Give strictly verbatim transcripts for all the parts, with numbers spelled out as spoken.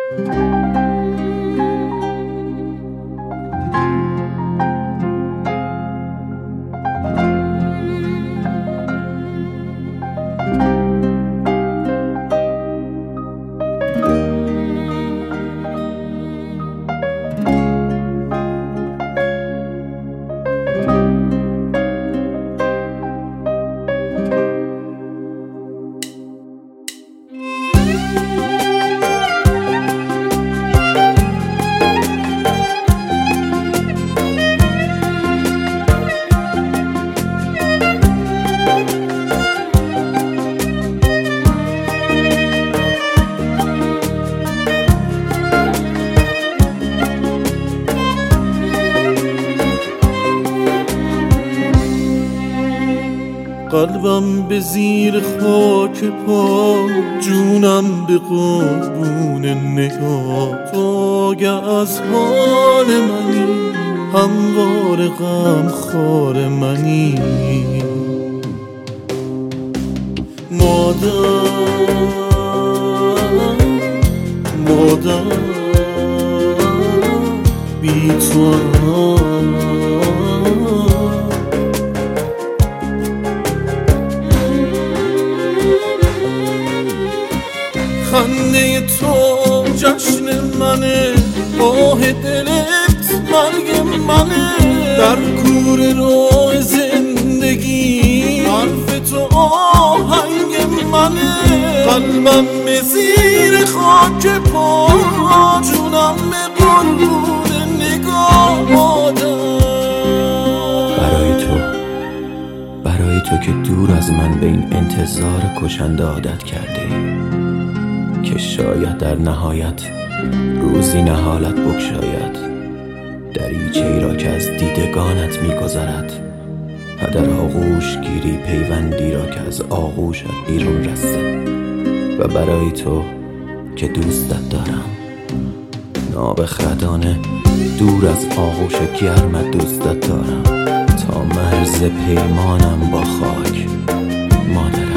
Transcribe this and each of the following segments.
قلبم به زیر خاک پا، جونم به قربون نگاه. تو آگه از حال منی، هموار غم خار منی. مادر مادر بی تو خنده تو جشن منه، آه دلت مرگ منه. در کوره راه زندگی حرف تو آهنگ منه. قلبم به زیر خاک پا، جونم به قربون نگاه. برای تو برای تو که دور از من به این انتظار کشنده عادت کرده ای، که شاید در نهایت روزی نهالت بگشاید. دریچه ای را که از دیدگانت می‌گذرد و در آغوش گیری پیوندی را که از آغوشت بیرون رسته. و برای تو که دوستت دارم، نابخردانه دور از آغوش گرمت دوستت دارم، تا مرز پیمانم با خاک مادرم.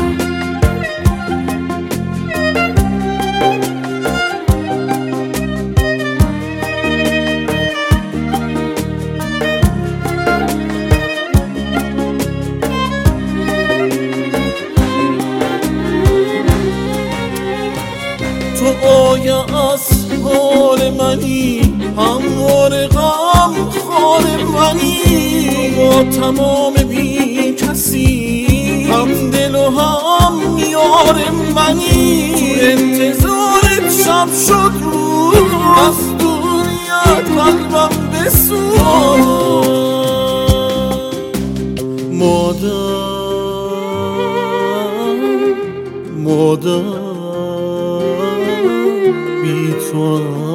تو آیه از حال منی، هموار غم خار منی. با تمام بی کسی هم دل و هم یار منی. تو انتظارت شب شد روز، از دوریت قلبم بسوز. مادر مادر بی تو